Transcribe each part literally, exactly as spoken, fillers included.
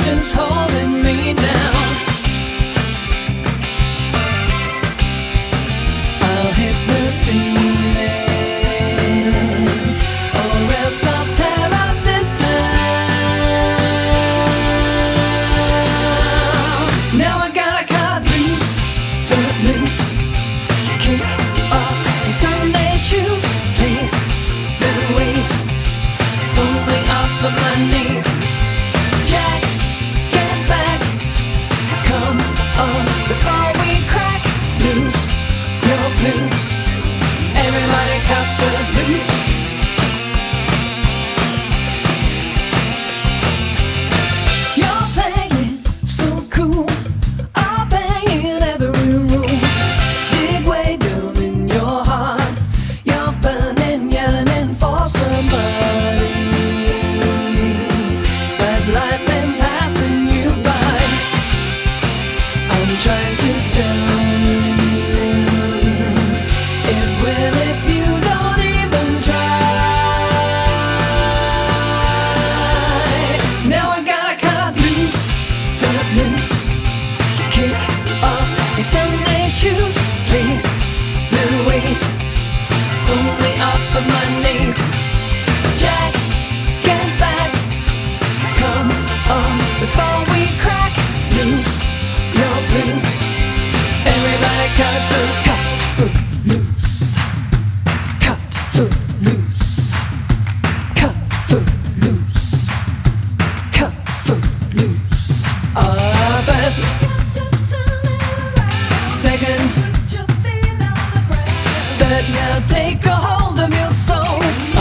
just holding me down. I'll hit the ceiling, or else I'll tear up this town. Now I gotta cut loose, foot loose, kick off your Sunday shoes, please, little waist, pull me off of my knees. Jack, get back, come on before we crack loose your blues. Everybody cut the loose. You're playing so cool, I'll bang in every room. Dig way down in your heart, you're burning, yearning for somebody, but life been passing you by. I'm trying to tell you, it will if you don't even try. Now I gotta cut loose, foot loose, kick off your Sunday shoes, please, little waist, pull me off of my knees. Jack, get back, come on before we crack loose your blues. Everybody cut the cut foot loose, cut foot loose, cut foot loose, cut foot loose. Ah, first, second, third, now take a hold of your soul. Ah,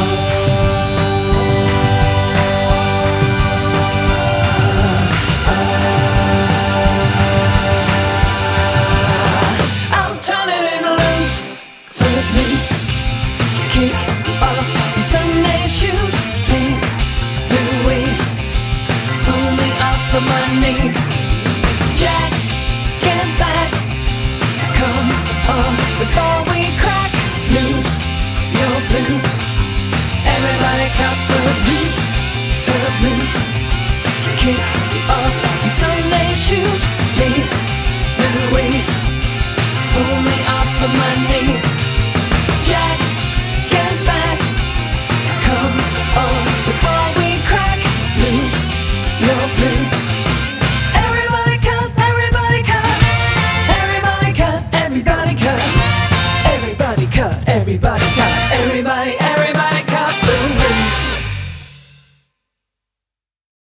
I'm turning it loose, foot loose, kick off your Sunday shoes, please, little waist, pull me off of my knees. Jack, get back, come on before we crack loose your blues. Everybody cut foot loose, foot loose, kick